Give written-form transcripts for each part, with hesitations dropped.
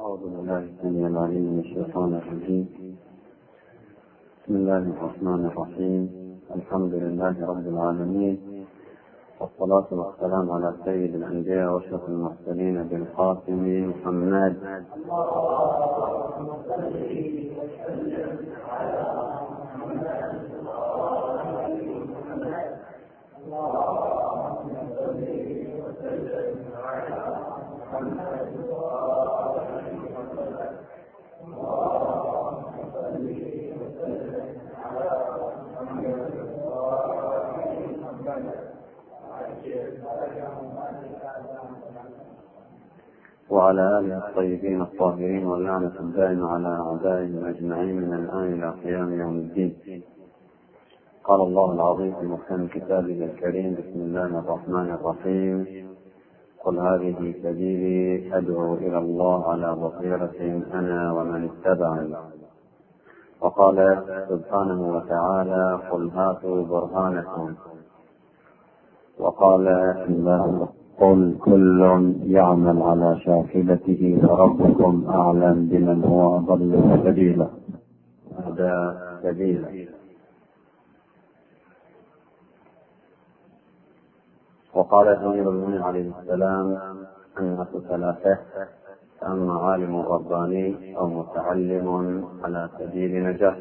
أعوذ بالله السميع العليم من الشيطان الرجيم. بسم الله الرحمن الرحيم. الحمد لله رب العالمين، والصلاة والسلام على سيد الأنبياء وأشرف المرسلين بالقاسم محمد. وعلى آله الطيبين الطاهرين، واللعنة الدائمة على أعدائهم أجمعين من الآن إلى قيام يوم الدين. قال الله العظيم في محكم كتابه الكريم: بسم الله الرحمن الرحيم. قل هذه سبيلي أدعو إلى الله على بصيرة أنا ومن اتبعني. وقال سبحانه وتعالى: قل هاتوا برهانكم. وقال: قل كل يعمل على شاكلته فربكم أعلم بمن هو أضل سبيلا. هذا سبيلا. وقال أمير المؤمنين عليه السلام: الناس ثلاثة: أما عالم رباني أو متعلم على سبيل نجاة،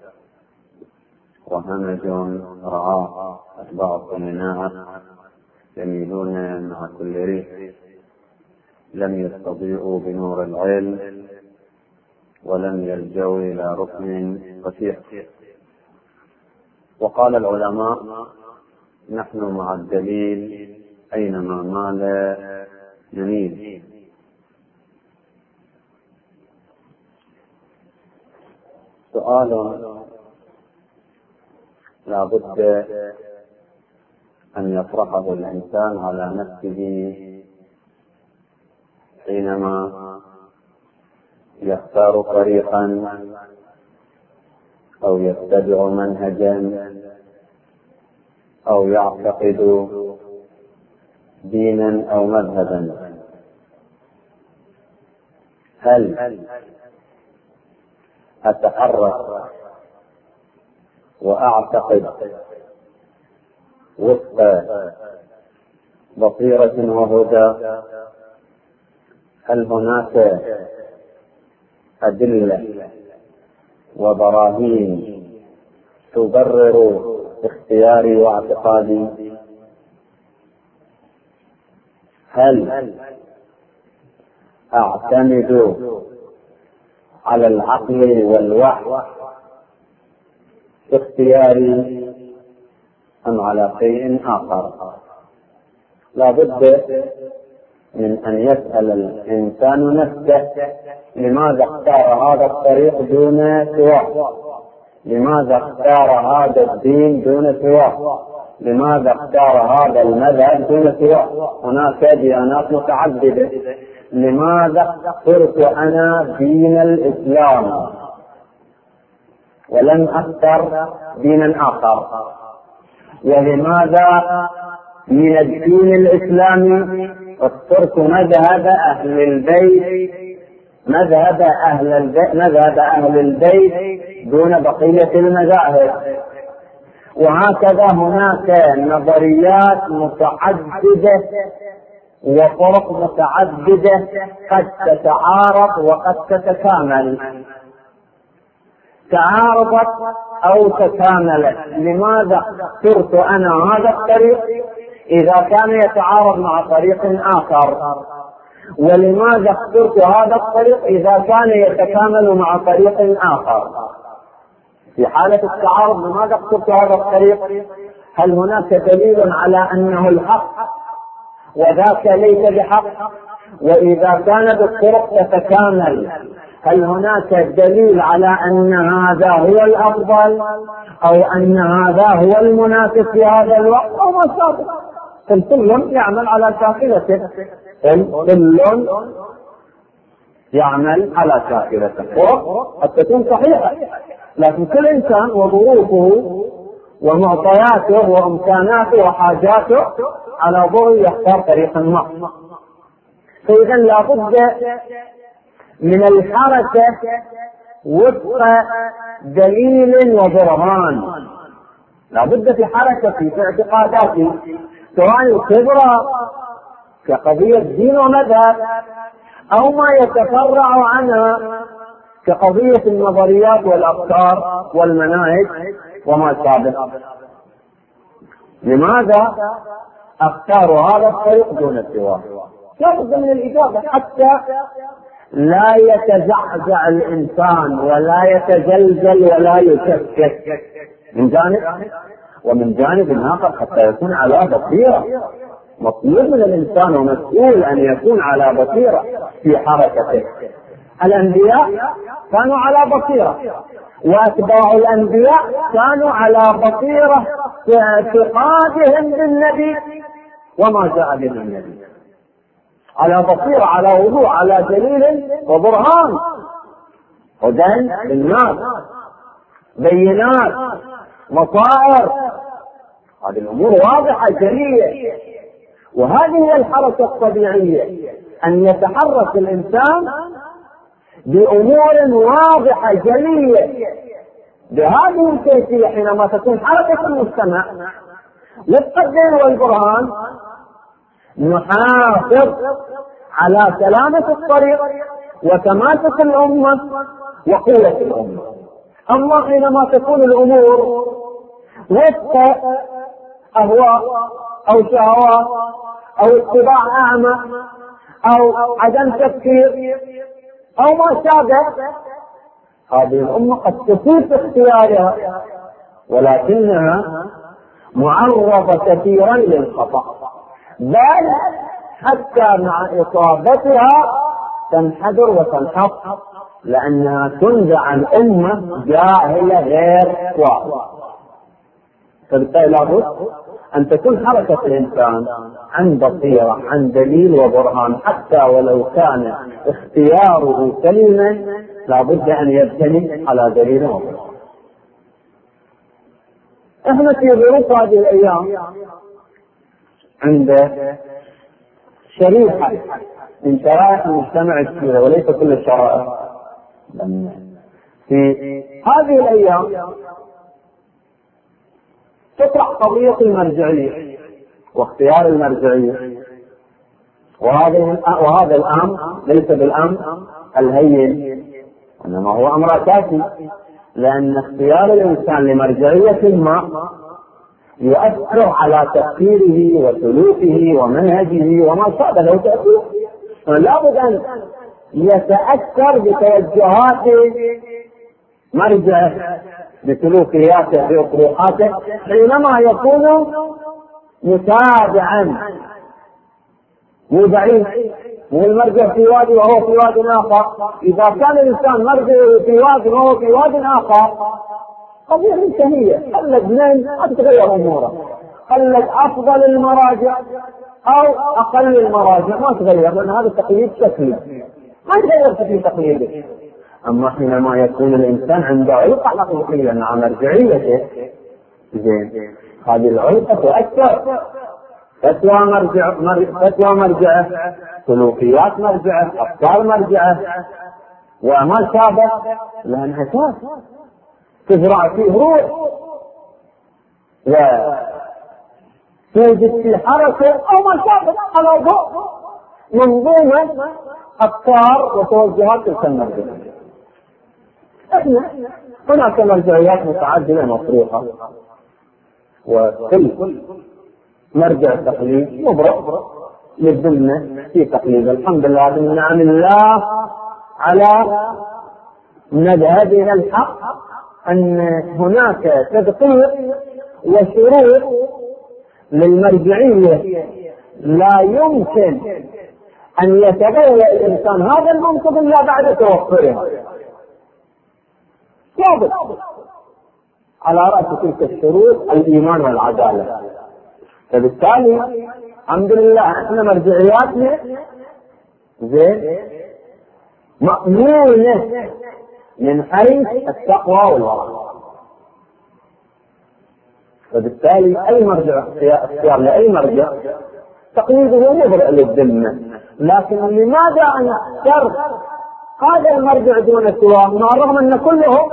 وهمج رعاه أتباع صنعاء يميلون مع كل ريح، لم يستضيئوا بنور العلم ولم يلجوا إلى ركن قصير. وقال العلماء: نحن مع الدليل أينما مال نميل. سؤال لا بد أن يطرحه الإنسان على نفسه حينما يختار طريقا أو يتبع منهجا أو يعتقد دينا أو مذهبا: هل أتحرك وأعتقد وفق بصيرة وهدى؟ هل هناك أدلة وبراهين تبرر اختياري واعتقادي؟ هل أعتمد على العقل والوحي في اختياري أم على شيء آخر؟ لا بد من أن يسأل الإنسان نفسه: لماذا اختار هذا الطريق دون سواه؟ لماذا اختار هذا الدين دون سواه؟ لماذا اختار هذا المذهب دون سواه؟ هناك ديانات متعددة، لماذا اخترت أنا دين الإسلام ولم أختر دينا آخر؟ ولماذا من الدين الإسلامي اخترت مذهب أهل البيت مذهب أهل البيت دون بقية المذاهب؟ وهكذا هناك نظريات متعددة وطرق متعددة قد تتعارض وقد تتكامل. تعارضت أو تكاملت، لماذا اخترت أنا هذا الطريق إذا كان يتعارض مع طريق آخر؟ ولماذا اخترت هذا الطريق إذا كان يتكامل مع طريق آخر؟ في حالة التعارض لماذا اخترت هذا الطريق؟ هل هناك دليل على أنه الحق وذاك ليس بحق؟ وإذا كانت الطرق تتكامل هل هناك دليل على أن هذا هو الأفضل أو أن هذا هو المناسب في هذا الوقت أو ما سابق؟ كل يعمل على شاكلته، كل يعمل على شاكلته. قد تكون صحيحة، لكن كل إنسان وظروفه ومعطياته وإمكاناته وحاجاته على ضوء يختار طريقا ما. فإذا لا بد من الحركة وفق دليل وبرهان. لا بد في حركة في اعتقاداتي، سواء الكبرى كقضية دين ومذهب أو ما يتفرع عنها كقضية النظريات والأفكار والمناهج وما شابه. لماذا أختار هذا الطريق دون سواه؟ لا بد من الإجابة حتى لا يتزعزع الإنسان ولا يتزلزل ولا يشكك من جانب، ومن جانب آخر حتى يكون على بصيرة. مطلوب من الإنسان ومسؤول أن يكون على بصيرة في حركته. الأنبياء كانوا على بصيرة، وأتباع الأنبياء كانوا على بصيرة في اعتقادهم بالنبي وما جاء به النبي، على بصيرة، على وضوح، على دليل وبرهان، هدى للناس، بينات، مصائر. هذه الأمور واضحة جلية، وهذه هي الحركة الطبيعية، أن يتحرك الإنسان بأمور واضحة جلية بهذه الكيفية. حينما تكون حركة المجتمع للتقدير والبرهان نحافظ على سلامة الطريق وتماسك الأمة وقوة الأمة. أما حينما تكون الأمور وفق أهواء أو شهوات أو اتباع أعمى أو عدم تفكير أو ما شابه، هذه الأمة قد تفوت اختيارها، ولكنها معرضة كثيرا للخطأ، بل حتى مع إصابتها تنحدر وتنحط، لأنها تنزع عن أمة جاهلة غير واعية. فبالتالي لابد أن تكون حركة الإنسان عن بصيرة، عن دليل وبرهان، حتى ولو كان اختياره سليما لابد أن يبتني على دليل وبرهان. احنا في ظروف هذه الأيام عند شريحة من شرائح المجتمع السوري، وليس كل الشرائح، في هذه الأيام تطرح قضية المرجعية واختيار المرجعية، وهذا الأمر ليس بالأمر الهين، إنما هو أمر أساسي، لأن اختيار الإنسان لمرجعية ما يؤثر على تفكيره وسلوكه ومنهجه وما شابه له تأثير. لا بد أن يتأثر بتوجهات مرجعه، بسلوكياته، بأطروحاته، حينما يكون متابعا، مو بعيد، مو المرجع في وادي وهو في واد آخر. إذا كان الإنسان مرجع في واد وهو في واد آخر قضية منتهية، خلت اثنين تتغير أموره، خلت أفضل المراجع أو أقل المراجع ما تغير، لأن هذا تقييد شكلي ما يتغير في تقييده. أما حينما يكون الإنسان عنده علقة حقيقية مع مرجعيته، زين، هذه العلقة تؤثر، فتوى مرجعه، سلوكيات مرجعه، أفكار مرجعه وما شابه، لها انعكاس تزرع فيه روح وتوجد في حركة أو ما شابه على ضوء منظومة أفكار وتوجهات تلك المرجعية. احنا هناك مرجعيات متعددة مطروحة، وكل مرجع تقليد مبرر للذمة في تقليد. الحمد لله من نعم الله على مذهبنا الحق أن هناك تدقيق وشروط للمرجعية لا يمكن أن يتبوأ الإنسان هذا المنصب إلا بعد توفرها. ثابت على رأس تلك الشروط الإيمان والعدالة. فبالتالي الحمد لله احنا مرجعياتنا زين مأمونة من حيث التقوى والورع. فبالتالي أي مرجع اختيار لأي مرجع تقليده مبرئ للذمة. لكن لماذا أنا اخترت هذا المرجع دون سواه، مع الرغم أن كلهم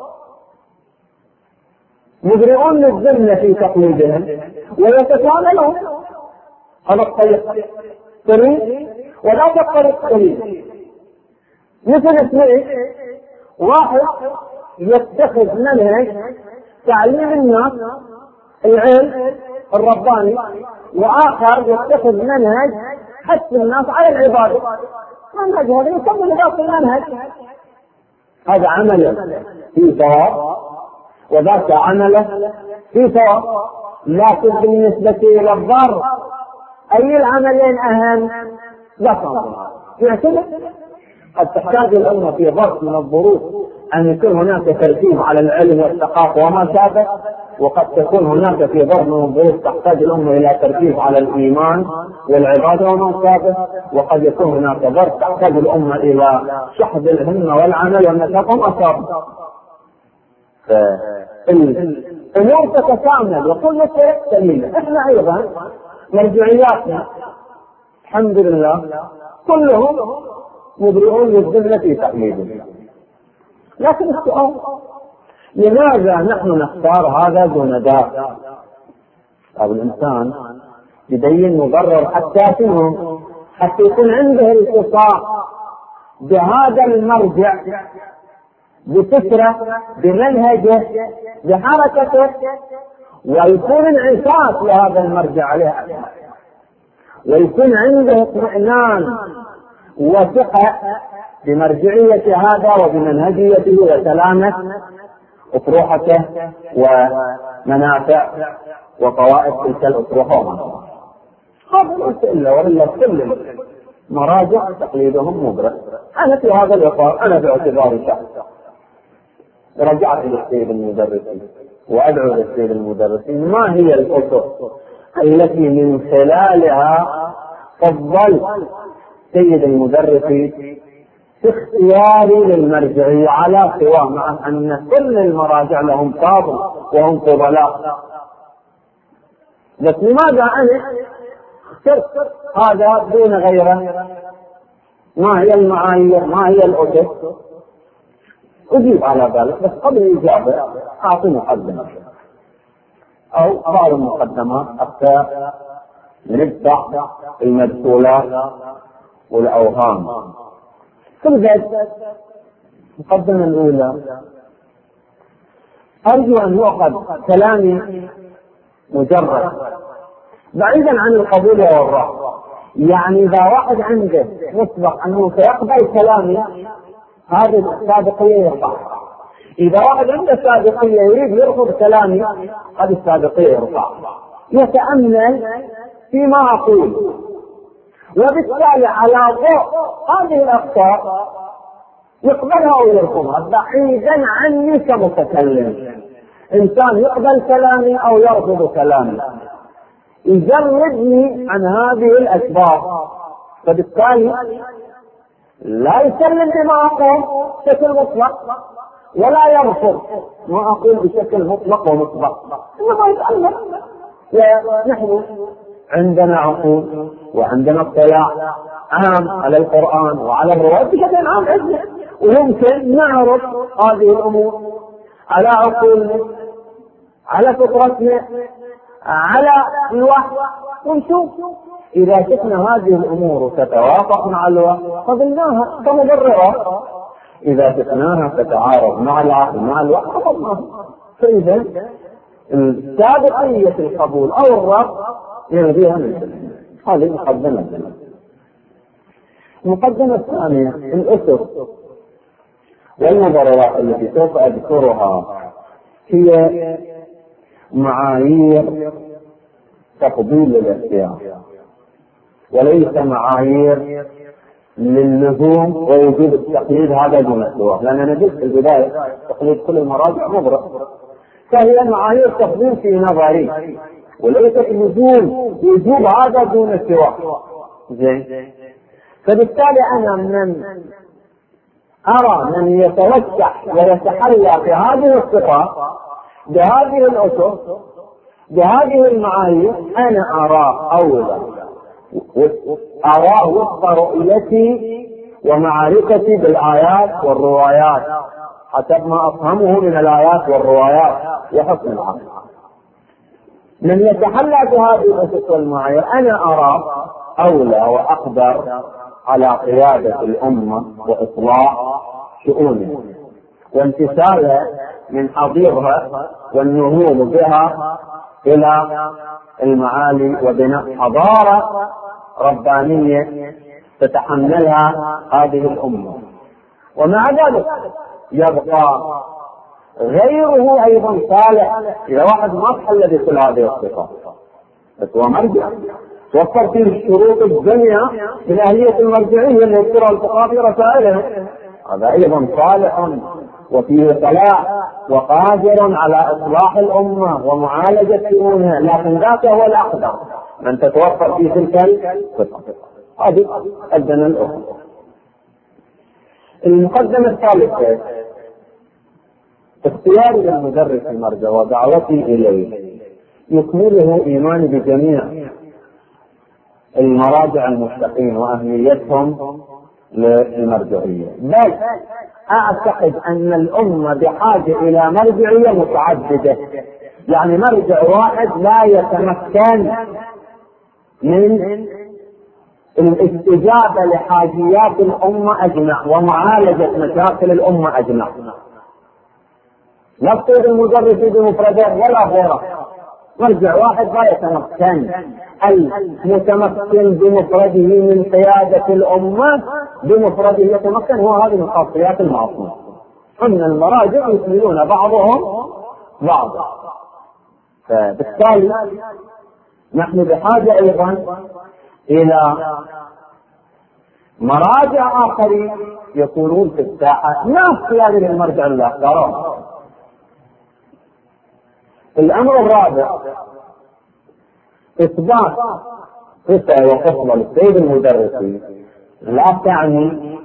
مبرئون للذمة في تقليدهم ويتكاملون. هذا الطريق سليم وذاك الطريق سليم. مثل اثنين، واحد يتخذ منهج تعليم الناس العلم الرباني، وآخر يتخذ منهج حث الناس على العبادة. منهج هذا يكمل ذاك المنهج، هذا عمل في ثواب وذاك عمله في ثواب. لكن بالنسبة إلى الضر أي العملين أهم؟ ذكر يعتبر قد تحتاج الأمة في ظرف من الظروف أن يكون هناك تركيز على العلم والثقافة وما شابه، وقد تكون هناك في ظرف من الظروف تحتاج الأمة إلى تركيز على الإيمان والعبادة وما شابه، وقد يكون هناك ظرف تحتاج الأمة إلى شحذ الهمة والعمل والنشاط وما شابه. الأمور تتكامل وكل شيء سليم. إحنا أيضا مرجعياتنا الحمد لله كلهم مبرئون للذمة في تقليدهم. لكن السؤال لماذا نحن نختار هذا دون ذاك؟ أو الإنسان يبين مبرر حتى شنو؟ حتى يكون عنده اتصال بهذا المرجع، بفكرة، بمنهجه، بحركته، ويكون انعكاس لهذا المرجع عليه، ويكون عنده اطمئنان وثقة بمرجعية هذا وبمنهجيته وسلامة أطروحته ومنافع وطوائف تلك الأطروحة. هذا ليس إلا وإلا كل مراجع تقليدهم مبرر. أنا في هذا الإطار أنا باعتباري شخص رجعت للسيد المدرسين وأدعو للسيد المدرسين ما هي الأسس التي من خلالها فضل سيد المدرسين في اختياري للمرجعية على سواء، مع أن كل المراجع لهم فاضل وهم فضلاء، بس لماذا أنا اخترت هذا دون غيره؟ ما هي المعايير؟ ما هي الأسس؟ أجيب على ذلك، بس قبل الإجابة أعطي مقدمة أو بعض المقدمات حتى نفتح المدخولات والأوهام. في البدء المقدمة الأولى أرجو أن يؤخذ كلامي مجرد بعيدا عن القبول والرفض. يعني إذا واحد عنده مسبق أنه سيقبل كلامي هذه السابقية يرفع. إذا واحد عنده سابقية يريد يرفض كلامي هذه السابقية يرفع. يتأمل فيما أقول، وبالتالي على ضوء هذه الأخطاء يقبلها أو يرفضها بعيدا عني كمتكلم. إنسان يقبل كلامي أو يرفض كلامي يجردني عن هذه الأسباب، فبالتالي لا يسلم بما أقول بشكل مطلق ولا يرفض ما أقول بشكل مطلق ومطلق، إنما يتأمل. ونحن عندنا عقول وعندنا اطلاع عام على القرآن وعلى الرواية بشكل عام عندنا، ويمكن نعرف هذه الأمور على عقولنا، على فطرتنا، على الوحي، ونشوف إذا شفنا هذه الأمور تتوافق مع الوحي قبلناها كمبررات، إذا شفناها تتعارض مع العقل مع الوحي قبلناها. فإذا السابقية القبول أو الرفض يلغيها من هذه مقدمة. المقدمة الثانية الأسس والمبررات التي سوف أذكرها هي معايير تفضيل الاختيار، وليس معايير للزوم ووجود التقليد هذا دون السواء، لأننا نجد في البداية تقليد كل المراجع مبرر، فهي معايير تفضيل في نظري وليست وجوب هذا دون السواء. زين، فبالتالي أنا من أرى من يتوسع ويتحلى بهذه الصفات بهذه الأسس بهذه المعايير أنا أراه أولا، أراه وفق رؤيتي ومعرفتي بالآيات والروايات حسب ما أفهمه من الآيات والروايات وحسن العقل. من يتحلى بهذه الأسس والمعايير أنا أرى أولى وأقدر على قيادة الأمة وإصلاح شؤونها وانتسالها من حضيرها والنهوض بها إلى المعالي وبناء حضارة ربانية تتحملها هذه الأمة. ومع ذلك يبقى غيره أيضا صالح إذا واحد ما تحل بكل هذه الصفات، بس هو مرجع توفر فيه الشروط الدنيا من أهلية المرجعية اللي يذكرها الفقهاء في رسائلهم، هذا أيضا صالح وفيه صلاح وقادر على إصلاح الأمة ومعالجة شؤونها، لكن ذاك هو الأقدر من تتوفر فيه تلك الصفات. هذه أدنى الأخرى. المقدمة الثالثة اختياري للمدرس المرجع ودعوتي إليه يكمله إيماني بجميع المراجع المستقيم وأهميتهم للمرجعية، بل أعتقد أن الأمة بحاجة إلى مرجعية متعددة، يعني مرجع واحد لا يتمكن من الاستجابة لحاجيات الأمة أجمع ومعالجة مشاكل الأمة أجمع. لا تصير المدرس بمفرده ولا غيره، مرجع واحد لا يتمكن. المتمكن بمفرده من قيادة الأمة بمفرده يتمكن، هو هذه من خاصيات المعصوم. أن المراجع يكملون بعضهم بعضا، فبالتالي نحن بحاجة أيضا إلى مراجع آخرين يكونون في الساحة نفس هذه المرجع اللي اختاره. الأمر الرابع إثبات صفة وخصلة للسيد المدرسين لا تعني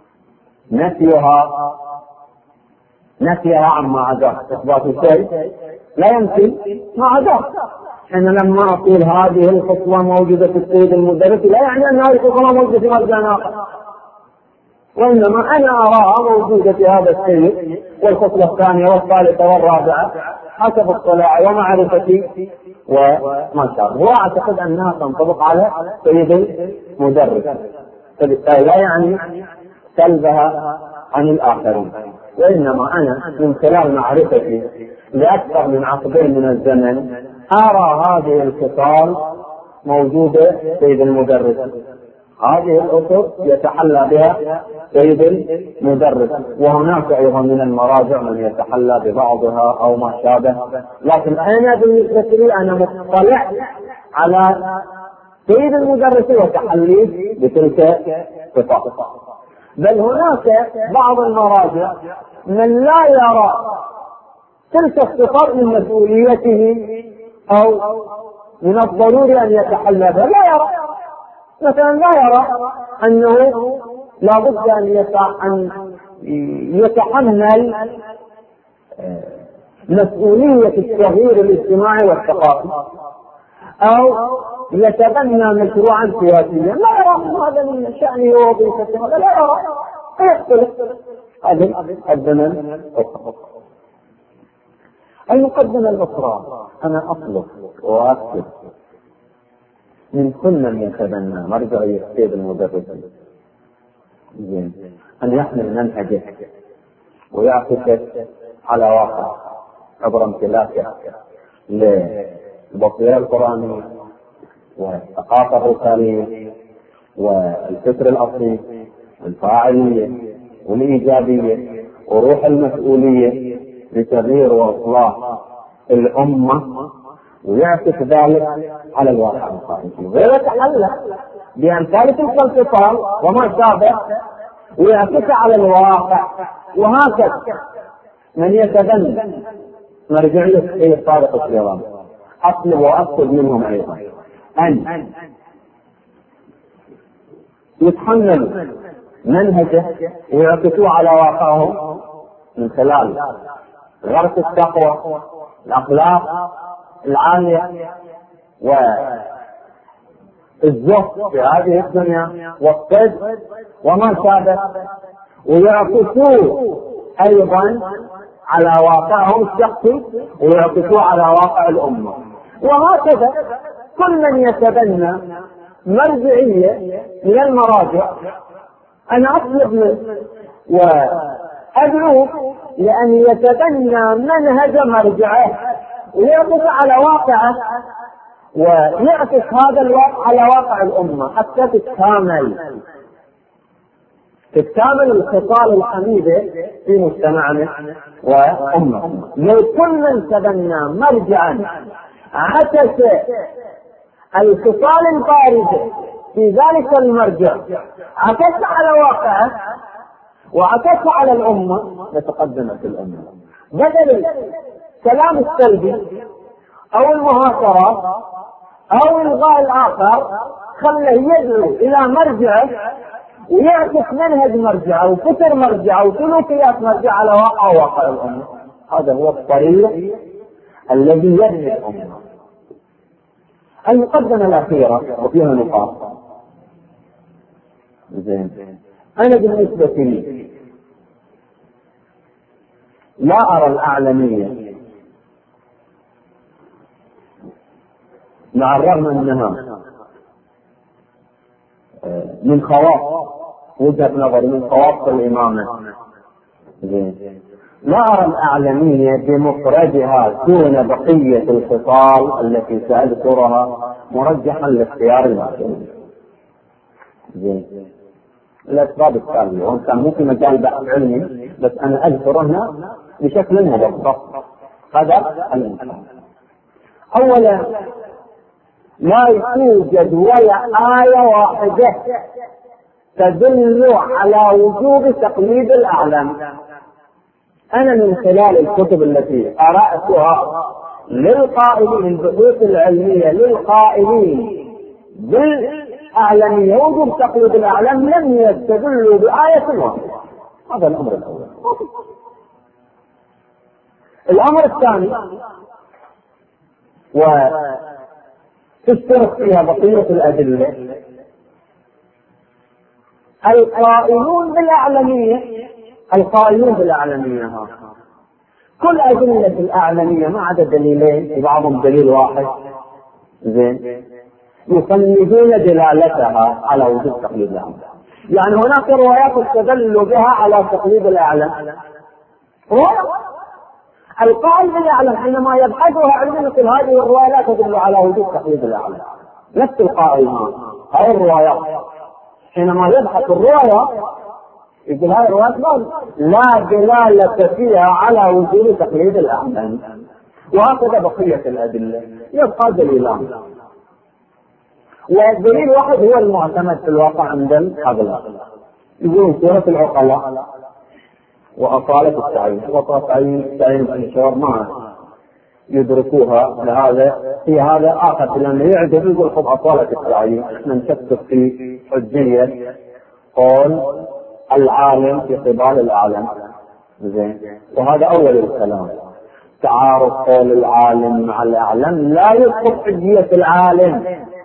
نفيها عما عداه. إثبات الشيء لا ينفي ما عداه. أنا لما أقول هذه الخصلة موجودة في السيد المدرس لا يعني أن هذه الخصلة موجودة في مرجع آخر، وإنما أنا أراها موجودة في هذا السيد والخصلة الثانية والثالثة والرابعة حسب اطلاعي ومعرفتي وما شاء الله، وأعتقد أنها تنطبق على سيد المدرس، فبالتالي لا يعني سلبها عن الآخرين، وإنما أنا من خلال معرفتي لأكثر من عقدين من الزمن أرى هذه الخصال موجودة سيد المدرس، هذه الأسس يتحلى بها سيد المدرس، وهناك أيضا من المراجع من يتحلى ببعضها أو ما شابه، لكن أنا بالنسبة لي أنا مطلع على سيد المدرس وتحليه بتلك الصفات. بل هناك بعض المراجع من لا يرى تلك الصفات من مسؤوليته أو من الضروري أن يتحلى بها، لا يرى مثلا، لا يرى أنه لا بد أن يتحمل مسؤولية التغيير الاجتماعي والثقافي أو يتبنى مشروعا سياسيا، لا يرى هذا من شأنه ووظيفته، هذا لا يرى، يختلف. هذه الدنيا المقدمة الأخرى أنا أطلب وأكد من كل من يتبنى مرجعية السيد المدرس أن يحمل منهجه ويعكس على واقع عبر امتلاكه للبصيرة القرآنية والثقافة الرسالية والفكر الأصلي والفاعلية والإيجابية وروح المسؤولية لتغيير وإصلاح الأمة، ويعكس ذلك على الواقع الخارجي ويتحلى بأمثال تلك الخصال وما شابه ويعكس على الواقع. وهكذا من يتبنى مرجعية السيد صادق الشيرازي أطلب وأطلب منهم أيضا أن يتحملوا منهجه ويعكسوه على واقعهم من خلال غرس التقوى، الأخلاق العالية، الزهد في هذه الدنيا والصدق وما شابه، ويعكسوه أيضا على واقعهم الشخصي ويعكسوه على واقع الأمة. وهكذا كل من يتبنى مرجعية من المراجع أنا أطلب منه وأدعوه لأن يتبنى منهج مرجعه ويعكس على واقعه ويعكس هذا الواقع على واقع الأمة حتى تتكامل الخصال الحميدة في مجتمعنا وأمة. لو كل من تبنى مرجعا عكس الخصال البارزة في ذلك المرجع عكس على واقعه وعكس على الأمة لتقدمت الأمة. بدل الكلام السلبي أو المهاترات أو إلغاء الآخر خله يدعو إلى مرجعه ويعكس منهج مرجعه وفكر مرجعه وسلوكيات مرجعه على واقع الأمة. هذا هو الطريق الذي يبني الأمة. المقدمة الأخيرة وفيها نقاط. زين، أنا بالنسبة لي لا أرى الأعلمية مع الرغم أنها من خواص وجهة نظري من خواص الإمامة. زين، لا أرى الأعلمية بمفردها دون بقية الخصال التي سأذكرها مرجحا لاختيار المسؤول. زين، الأسباب التالية، وإن كان مو في مجال بحث علمي بس أنا أذكر هنا بشكل مبسط قدر الإنسان. أولا، لا يوجد ولا آية واحدة تدل على وجوب تقليد الأعلم. أنا من خلال الكتب التي قرأتها للقائلين البحوث العلمية للقائلين بالأعلمية وجوب تقليد الأعلم لم يستدلوا بآية واحدة. هذا الأمر الأول. الأمر الثاني، وتشترك فيها بقية الأدلة، القائلون بالأعلمية كل أدلة الأعلمية ما عدا دليلين في بعضهم دليل واحد، زين، يفندون دلالتها على وجود تقليد الأعلم. يعني هناك روايات استدلوا بها على تقليد الأعلم. القائل بالأعلم حينما يبحثها علما يقول هذه الرواية لا تدل على وجود تقليد الأعلم. نفس القائل هاي الروايات حينما يبحث الرواية يقول هاي الروايات لا دلالة فيها على وجود تقليد الأعلم. وهكذا بقية الأدلة يبقى دليلان، والدليل واحد هو المعتمد في الواقع عند هذا. يقولون سورة العقلاء وأصالة التعيين والتعيين الانشار ما يدركوها، لهذا في هذا آخر لأنه يعجب يقول خذ أصالة التعيين. احنا نشكك في حجية قول العالم في قبال الأعلم. زين، وهذا أول الكلام. تعارض قول العالم مع الأعلم لا يسقط حجية العالم.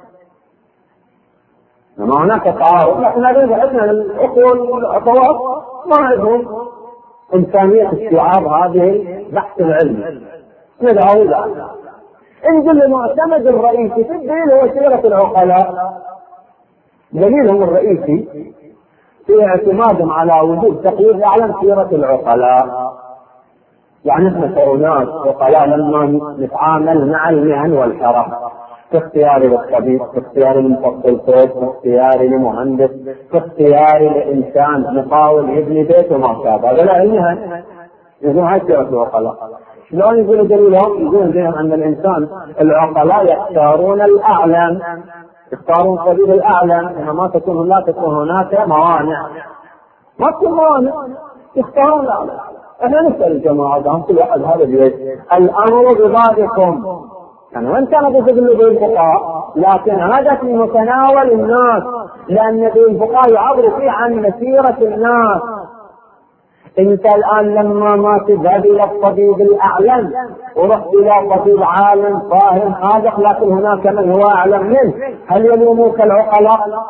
لما هناك تعارض نحن عندنا الأخوة والأخوات ما عندهم إمكانية استيعاب هذه البحث العلمي. ندعو له انزل المعتمد الرئيسي في الدليل هو سيرة العقلاء. دليلهم الرئيسي في اعتمادهم على وجود تقليد الأعلم سيرة العقلاء. يعني احنا كأناس عقلاء لما نتعامل مع المهن والحرف، في اختياري للطبيب، في اختياري لمفصل صوت، في اختياري لمهندس، في اختياري لإنسان مقاول يبني بيت وما شابه، هذا لا المهن. يقولون هاي سيرة العقلاء. شلون يقولوا دليلهم؟ يقولون دليلهم أن الإنسان العقلاء يختارون الأعلم، يختارون سبيل الأعلم. إنما لا تكون هناك موانع، ما تكون موانع، يختارون الأعلم. احنا نسأل الجماعة دهم كل واحد هذا البيت الأمر ببعضكم، يعني وإن كان بيستدلوا بالفقهاء لكن هذا في متناول الناس، لأن الفقهاء يعبروا فيه عن مسيرة الناس. انت الان لما ما تذهب الى الطبيب الاعلم ورحت الى طبيب عالم فاهم حاجه، لكن هناك من هو اعلم منه، هل يلوموك العقلاء؟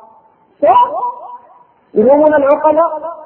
يلومون العقلاء؟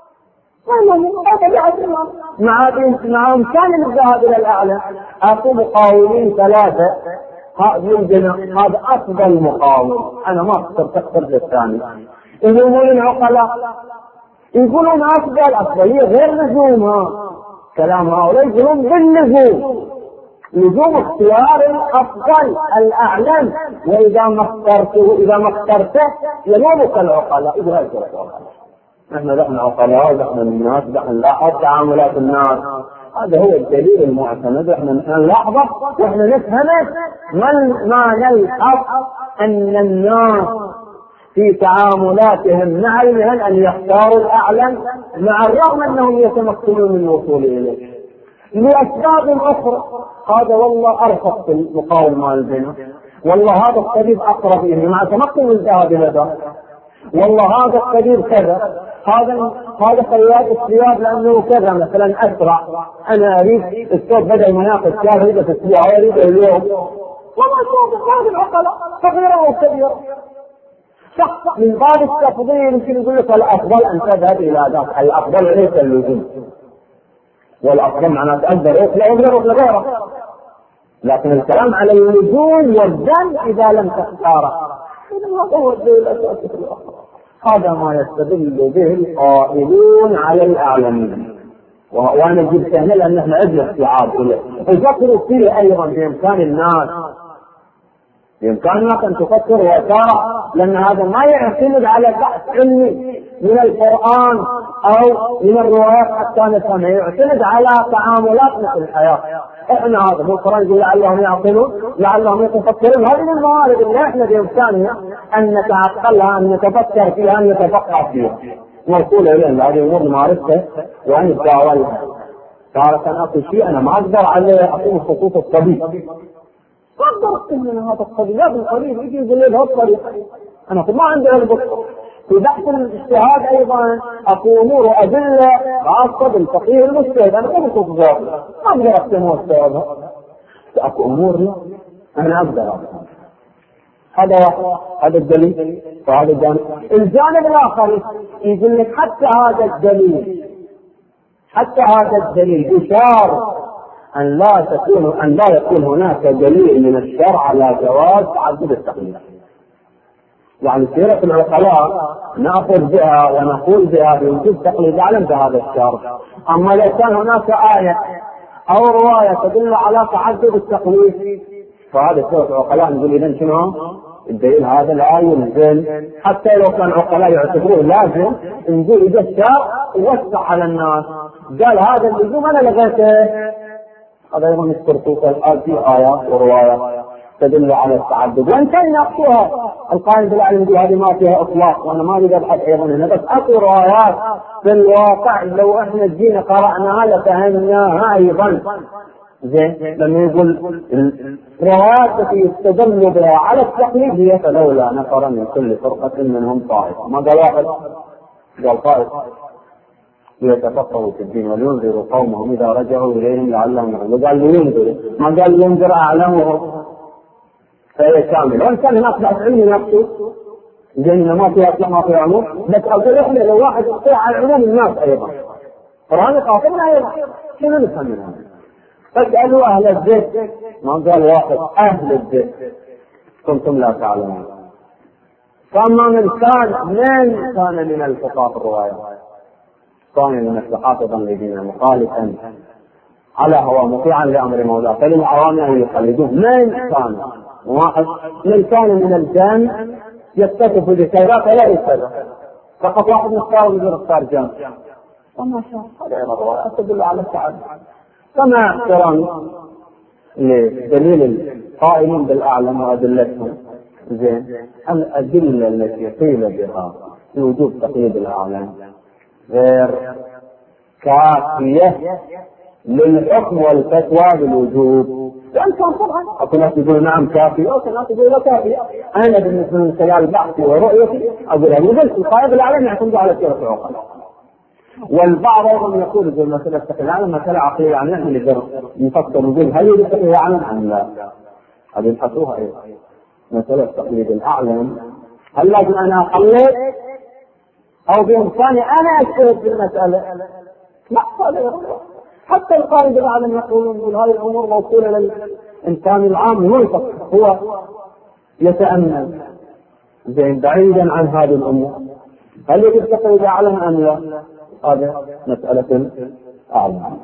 مع امكان الذهاب الى الاعلى. اكو مقاومين ثلاثه هذا افضل مقاوم، انا ما اقدر تقدر بالثاني. يلومون العقلاء، يقولون افضليه غير لزوم. كلام هؤلاء يقولون باللزوم، لزوم اختيار الافضل الاعلم، واذا ما اخترته يلومك العقلاء. اذا العقلاء نحن عقلاء، نحن الناس، نحن نلاحظ تعاملات الناس، هذا هو الدليل المعتمد. احنا نلاحظه واحنا نفهمه. ما نلحظ ان الناس في تعاملاتهم مع المهن ان يختاروا الاعلم، مع الرغم انهم يتمكنون من الوصول اليه لاسباب اخرى. هذا والله ارخص في المقاومه البناء، والله هذا الطبيب اقرب اليه مع تمكن الذهاب الى ذلك، والله هذا الطبيب كذا، هذا خياط الثياب لانه كذا مثلا اسرع، انا اريد الثوب بدل ما ياخذ شهر يريد في الاسبوع يريد اليوم. وما شوف هذه العقلاء صغيره وكبيره. شخص من باب التفضيل يمكن يقول لك الافضل ان تذهب الى ذاك، الافضل ليس اللزوم، والافضل معناه تقدر روح لغيره، لكن الكلام على اللزوم والذم اذا لم تختاره. هذا هو الدليل الاساسي في الاخر. هذا ما يستدل به القائلون على الاعلمين. وانا جبت هنا لان احنا عندنا استيعاب له. وفكروا فيه ايضا بامكان الناس ان تفكر وترى، لان هذا ما يعتمد على بحث علمي من القران او من الروايات حتى نفهمه، يعتمد على تعاملاتنا في الحياه. احنا هذا مو القران يقول لعلهم يعقلون، لعلهم يتفكرون. هذه الموارد اللي احنا بامكاننا ان نتعقلها، ان نتفكر فيها، ان نتفقه فيها، نقول الينا هذه امور معرفتها وان نتداولها. تارة انا اقول شيء انا ما اقدر عليه اقول خصوص الطبيب، ما اقدر اقول من هذا الطبيب، لا بالطبيب يجي يقول لي هذا الطريق، انا ما عندي علم في بحث الاجتهاد ايضا اقول امور وادله خاصه بالفقيه المجتهد، انا ما بقول ما اقدر اقسمه السبب. اكو امور لا انا اقدر هذا الدليل وهذا الجانب. الجانب الاخر يقول لك حتى هذا الدليل يشار ان لا يكون هناك دليل من الشرع على جواز تعدد التقليد. يعني سيرة العقلاء نأخذ بها ونقول بها بوجود تقليد أعلم بهذا الشرع. أما لو كان هناك آية أو رواية تدل على تعدد التقليد فهذا سيرة العقلاء نقول إذن شنو الدليل؟ هذا الآية ينزل. حتى لو كان عقلاء يعتبروه لازم نقول إذا الشرع وسع على الناس قال هذا اللزوم أنا لغيته. هذا أيضا يذكر في آيات وروايات تدل على التعدد، وان كان يناقشوها القائم بالعلم يقول هذه ما فيها اطلاق، وانا ما اريد ابحث ايضا هنا، بس اكو روايات في الواقع لو احنا جينا قرأناها لفهمناها ايضا. زين لما يقول الروايات التي يستدل بها على التقليد هي فلولا نفر من كل فرقة منهم طائفة، ما قال واحد، قال طائفة ليتفقهوا في الدين ولينذروا قومهم اذا رجعوا اليهم لعلهم يرجعون. قال لينذروا ما قال ينذر اعلمهم، فهي كاملة. وإن كان هناك بعض علمي نفسه لأن ما فيها أطلاق ما فيها عموم، بس أقول إحنا لو واحد يطيع على عموم الناس أيضا قرآن قاطبنا أيضا شنو نفهم منها؟ فاسألوا أهل الذكر، ما قال واحد أهل الذكر كنتم لا تعلمون. فأما من كان من الفقهاء في الرواية كان من الصحابة الذين مخالفا على هو مطيعا لأمر مولاه فللعوام أن يقلدوه. من كان واحد من كان من الجان يتصف بكذا فلا يكذا، فقط واحد مختار ويجر اختار جان وما شاء. هذا الروايات تدل على التعدد. كما احترام لدليل القائلين بالاعلم وادلتهم. زين الادله التي قيل بها في وجوب تقييد الاعلام غير كافيه للحكم والفتوى بالوجوب. لأن كان طبعا أكو ناس يقول نعم كافية وأكو ناس يقول لا كافية. أنا بالنسبة من خلال بحثي ورؤيتي أقول أن يجلس القائد الأعلام يعتمد على سيرة العقلاء. والبعض أيضا يقول في مسألة تقليد العالم مسألة عقلية، يعني نحن نقدر نفكر نقول هل يجب تقليد العالم أم لا؟ هذه يبحثوها أيضا. مسألة تقليد الأعلم هل لازم أنا أقلد أو بإمكاني أنا أجتهد في المسألة؟ لا، حتى القائد الأعلم يقولون هذه الأمور موصولة للإنسان العام منفق، هو يتأمل زين بعيدا عن هذه الأمور. هل يجب تقليد الأعلم أم لا؟ هذا مسألة أعلم.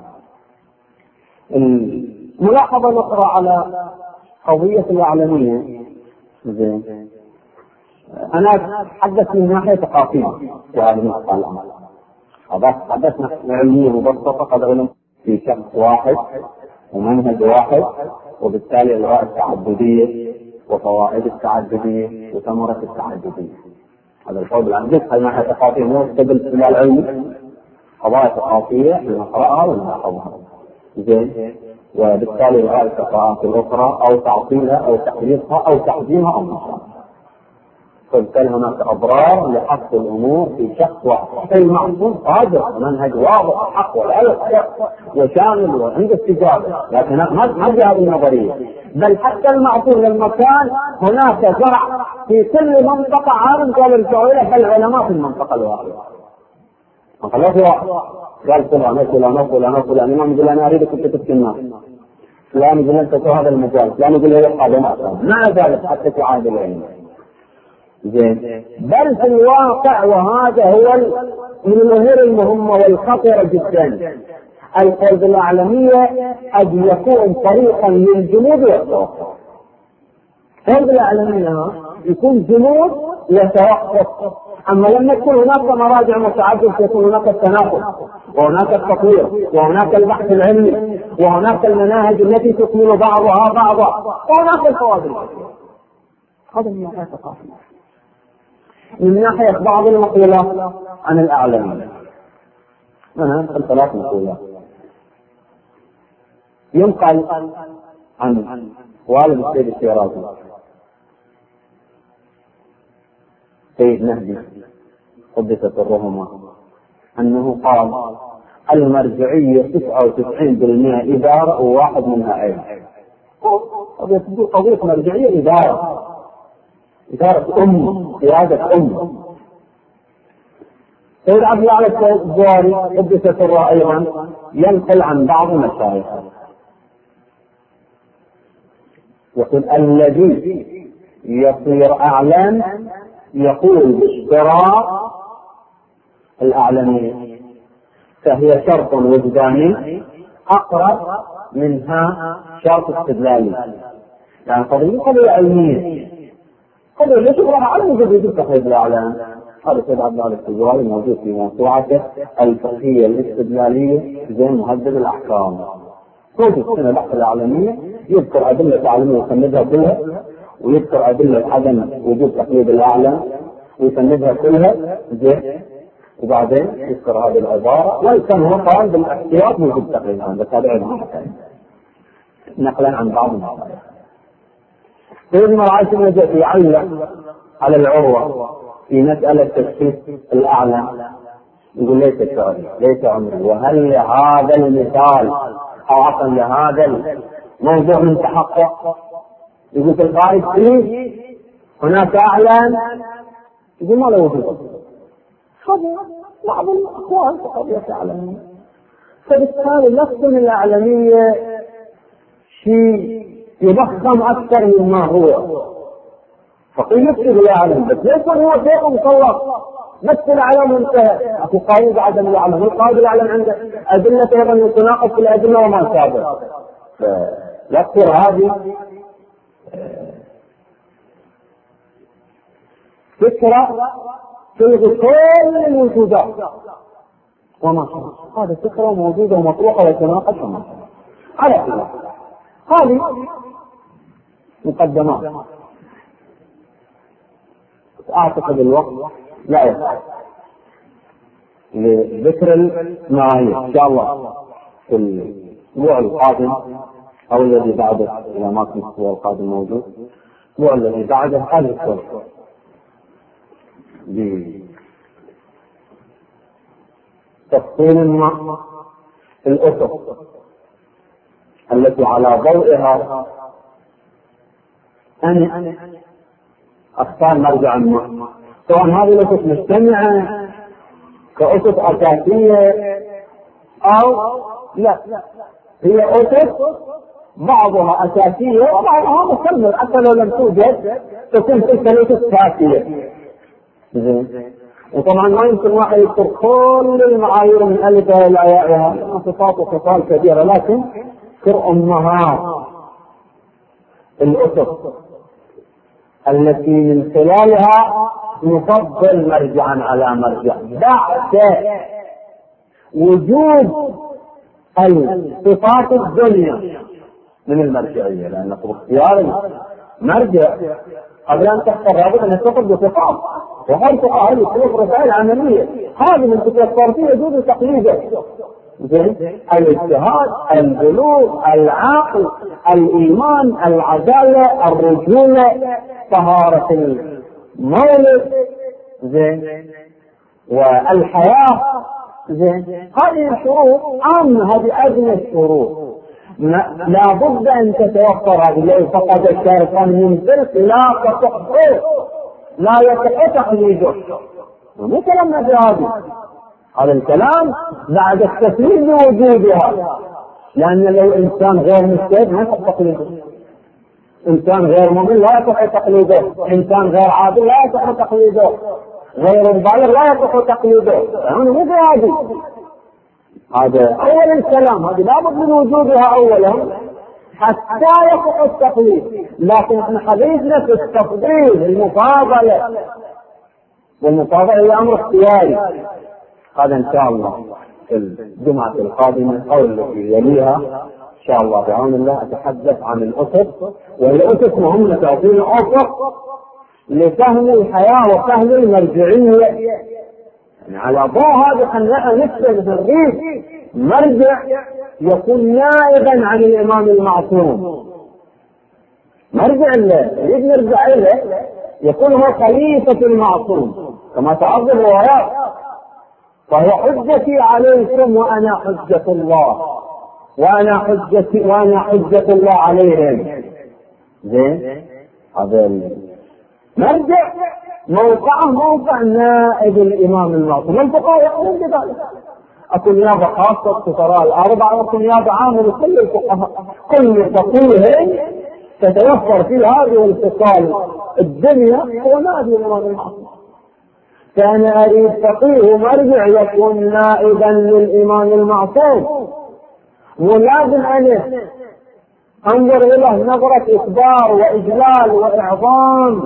الملاحظة الأخرى على قضية الأعلمية، زين أنا أتحدث من ناحية ثقافية في هذه المسألة. حدثنا علمية مبسطة قد علم في شخص واحد ومنهج واحد، وبالتالي الغاء التعددية وفوائد التعددية وثمرة التعددية. هذا القول العام من ناحية ثقافية مو استدل استدلال علمي، قضايا ثقافية لنقرأها ونحفظها زين، وبالتالي الغاء الثقافات الأخرى أو تعطيلها أو تحريفها أو تحجيمها أو نشرها. فبالتالي هناك أضرار لحق الأمور في شخص واحد. المعصوم قادر منهج واضح حق ولا وشامل وعنده استجابة، لكن ما هذه النظرية، بل حتى المعصوم للمكان هناك زرع في كل منطقة عالم قال الفعولة فالعلماء في المنطقة الواحدة. خلاص قال فلان الإمام يقول أنا أريدك أن تكتب الناس، فلان يقول أنت في هذا المجال، فلان يقول له هذا مع ذلك حتى في عهد العلم زين. بل في الواقع وهذا هو من الأمور المهمة والخطرة جدا، القلب الأعلمية قد يكون طريقا للجمود والتوقف. القلب الأعلمية يكون جمود يتوقف، أما لما يكون هناك مراجع متعددة يكون هناك التناقض وهناك التطوير وهناك البحث العلمي وهناك المناهج التي تكمل بعضها بعضا وهناك الفوائد. هذا من ناحية ثقافية. من ناحية بعض المقولات عن الأعلمية، أنا ثلاث مقولات ينقل عن والد السيد الشيرازي سيد نهدي قدست الرهمة أنه قال المرجعية 99% إدارة وواحد منها علم. قضية مرجعية إدارة قيادة سيد عبد الله الزواري قدست الروح أيضا ينقل عن بعض مشايخه يقول الذي يصير أعلم يقول باشتراط الأعلمية فهي شرط وجداني أقرب منها شرط استدلالي. يعني قضية علمية قضية ليش راح علم جديد تقييد الأعلام. هذا سيد عبد الله الزواري موجود في موسوعته الفقهية الاستدلالية زين مهذب الأحكام، موجود سنة بحث الأعلامية يذكر أدلة تعليمية ويسندها كلها، ويذكر أدلة عدم وجود تقليد الأعلام ويسندها كلها زين، وبعدين يذكر هذه العبارة ويكون هو قائم بالاحتياط وجود تقليد الأعلام. بس هذا علم نقلا عن بعض المصادر. سيد مرعاش النجف يعلق على العروة في مسألة تشخيص الأعلى، يقول ليس عمري وهل هذا المثال أو عفوا لهذا الموضوع من تحقق. يقول في الخارج فيه هناك أعلام، يقول ما له وجود. هذا بعض الأقوال في قضية الأعلامية. فبالتالي لفظ الأعلامية شيء يضخم أكثر مما هو، فقيل يكتب الأعلام بس ليس هو شيء مطلق بس الأعلام انتهى. أكو قائد عدم الأعلام، القائد الأعلام عنده أدلة أيضا يتناقض في الأدلة وما شابه. فيذكر هذه فكرة تلغي كل الوجودات وما شابه. هذه فكرة موجودة ومطروحة ويتناقض وما شابه. على كل هذه مقدمات. أعتقد الوقت لا يسعى لذكر المعايير إن شاء الله في الأسبوع القادم أو الذي بعده، إذا ما كان الأسبوع القادم موجود الأسبوع الذي بعده أذكر تفصيل ما الأسس التي على ضوئها أنا أختار مرجع ما، سواء هذه الأسس مجتمعة كأسس أساسية أو لا، هي أسس بعضها أساسية وبعضها مكمل، حتى لو لم توجد تكون تلك الأسس كافية. وطبعا ما يمكن واحد يذكر كل المعايير من ألفها إلى يائها، صفات وخصال كبيرة، لكن ذكر أمهات الأسس التي من خلالها نفضل مرجعا على مرجع بعد وجود الصفات الدنيا من المرجعية، لأن اختيار المرجع قبل أن تختار رابط أن تفضل بصفات وهل تقع هذه الصفات رسائل عملية، هذه من تفكر فيها يجوز تقليده. الاجتهاد، البلوغ، العقل، الإيمان، العدالة، الرجولة، طهارة المولد، والحياة، هذه الشروط عامة، هذه أدنى الشروط، لا بد أن تتوفر هذه. لو فقد الشيطان من تلك لا تصحه، لا يصح تقليده. مو كلامنا في هذا الكلام بعد التسليم بوجودها، لأن لو إنسان غير مجتهد ما يصح تقليده، إنسان غير مؤمن لا يصح تقليده، إنسان غير عادل لا يصح تقليده، غير بالغ لا يصح تقليده. يعني مو في هذا أول الكلام، هذه لابد من وجودها أولا حتى يصح التقليد. لكن احنا حديثنا في التفضيل، المفاضلة، والمفاضلة هي أمر اختياري. هذا إن شاء الله في الجمعة القادمة أو التي يليها إن شاء الله بعون الله أتحدث عن الأسس، والأسس مهمة تعطينا الأفق لفهم الحياة وفهم المرجعية. يعني على ضوء هذا خلينا نكتب في الريف مرجع يكون نائبا عن الإمام المعصوم، مرجع له يريد نرجع له يكون هو خليفة المعصوم كما تعرض الروايات، فهو حجتي عليكم وأنا حجة الله وأنا حجة الله عليهم. زين، هذا مرجع موقعه موقع نائب الإمام المعصوم. الفقهاء يقولون بذلك، أكو نيابة خاصة فقراء الأربعة، وأكو نيابة عامة لكل الفقهاء، كل فقيه تتوفر في هذه الخصال الدنيا هو نائب الإمام المعصوم. فأنا أريد فقيه مرجع يكون نائبا للإمام المعصوم، ولازم أنا أنظر إليه نظرة إكبار وإجلال وإعظام.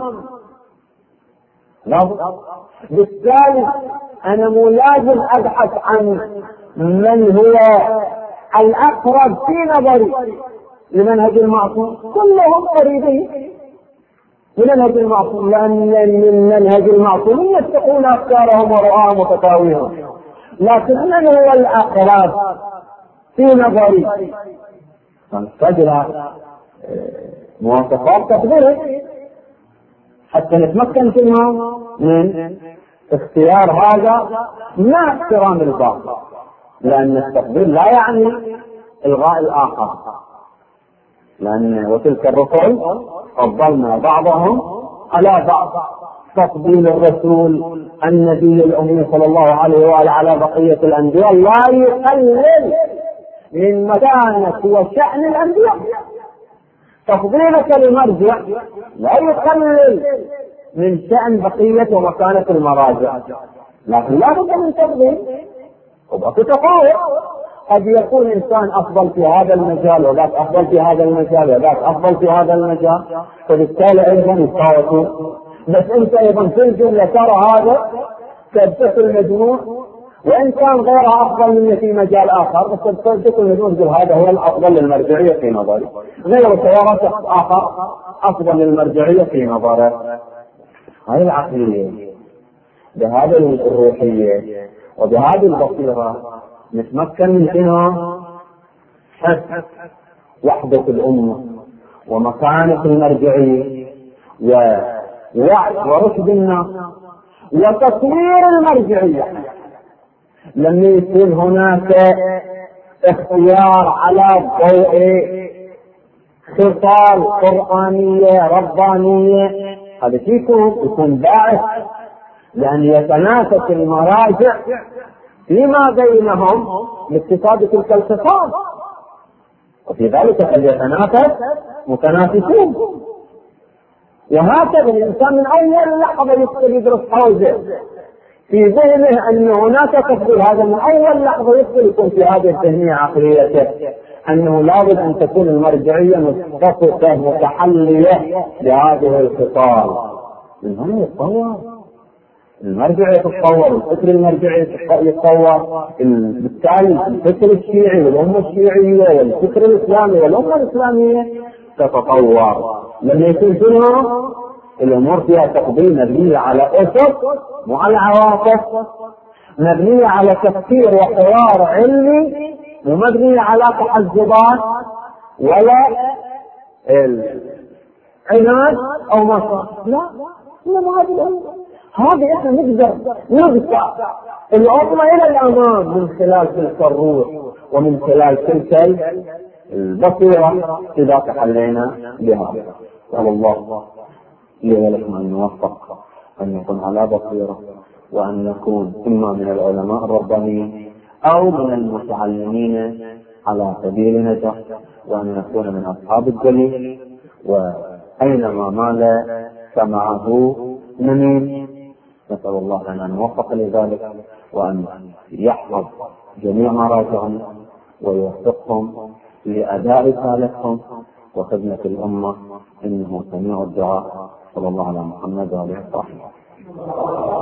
بالتالي أنا مو لازم أبحث عن من هو الأقرب في نظري لمنهج المعصوم، كلهم قريبين لمنهج المعصوم، لأن من منهج المعصوم يتقون أفكارهم ورؤاهم وفتاويهم، لكن من هو الأقرب في نظري؟ فنستجرى مواصفات تقديره حتى نتمكن فيها من اختيار هذا مع احترام الباطل، لأن التفضيل لا يعني إلغاء الآخر، لأن وتلك الرسل فضلنا بعضهم على بعض. تفضيل الرسول النبي الأمي صلى الله عليه وآله على بقية الأنبياء لا يقلل من مكانة وشأن الأنبياء. تفضيلك للمرجع لا يقلل من شأن بقية ومكانة المراجع، لكن لا بد من تفضيل وبقى تفاوت. قد يكون إنسان أفضل في هذا المجال وذاك أفضل في هذا المجال وذاك أفضل في هذا المجال، فبالتالي أيضا يتفاوتون. بس أنت أيضا في الجملة ترى هذا كبسة المجموع، وإن كان غيرها أفضل منه في مجال آخر، بس كبسة المجموع تقول هذا هو الأفضل للمرجعية في نظري، غير سيارة شخص آخر أفضل للمرجعية في نظره. هذه العقلية بهذه الروحية وبهذه البصيرة نتمكن من فيها حفظ وحدة الأمة ومكانة المرجعية ووعي ورشد الناس وتطوير المرجعية. لما يكون هناك اختيار على ضوء خصال قرآنية ربانية، هذا يكون باعث، لأن يتنافس المراجع فيما بينهم لاكتساب تلك الخصال، وفي ذلك فليتنافس متنافسون. وهكذا الإنسان من أول لحظة يدرس حوزة في ذهنه أن هناك تفضيل، هذا من أول لحظة يكون في هذه الذهنية عقليته أنه لابد أن تكون المرجعية متفقة متحلية بهذه الخصال. من هنا يتطور المرجع، يتطور الفكر المرجعي، يتطور بالتالي الفكر الشيعي والأمة الشيعية والفكر الإسلامي والأمة الإسلامية تتطور. لما يكون فيها الأمور فيها تقديم مبنية على أسس مو على عواطف، مبنية على تفكير وحوار علمي، ومبنية على تحزبات ولا عناد أو مصر. لا هذه احنا نقدر ندفع الأمة إلى الأمام من خلال تلك الروح ومن خلال تلك البصيرة إذا تحلينا بها. قال الله لي ولكم أن نوفق أن نكون على بصيرة، وأن نكون إما من العلماء الربانيين أو من المتعلمين على سبيل نجاح، وأن نكون من أصحاب الدليل، وأينما مال سمعه نميل. نسأل الله لنا أن نوفق لذلك، وأن يحفظ جميع مراجعهم ويوفقهم لأداء رسالتهم وخدمة الأمة، إنه سميع الدعاء. صلى الله على محمد وعلى آله وصحبه.